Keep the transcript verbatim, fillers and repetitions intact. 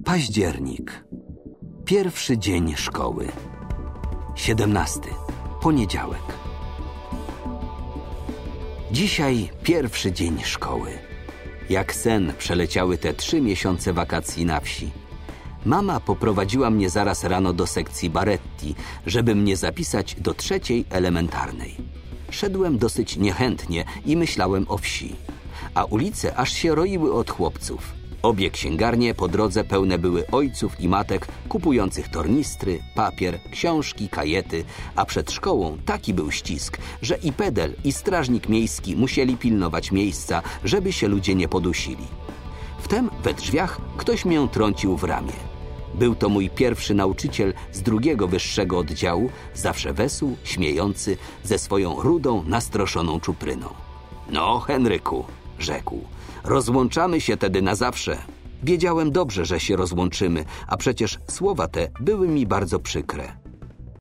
Październik. Pierwszy dzień szkoły. Siedemnasty. Poniedziałek. Dzisiaj pierwszy dzień szkoły. Jak sen przeleciały te trzy miesiące wakacji na wsi. Mama poprowadziła mnie zaraz rano do sekcji Baretti, żeby mnie zapisać do trzeciej elementarnej. Szedłem dosyć niechętnie i myślałem o wsi. A ulice aż się roiły od chłopców. Obie księgarnie po drodze pełne były ojców i matek kupujących tornistry, papier, książki, kajety, a przed szkołą taki był ścisk, że i pedel, i strażnik miejski musieli pilnować miejsca, żeby się ludzie nie podusili. Wtem we drzwiach ktoś mię trącił w ramię. Był to mój pierwszy nauczyciel z drugiego wyższego oddziału, zawsze wesół, śmiejący, ze swoją rudą, nastroszoną czupryną. No, Henryku, rzekł, rozłączamy się tedy na zawsze. Wiedziałem dobrze, że się rozłączymy, a przecież słowa te były mi bardzo przykre.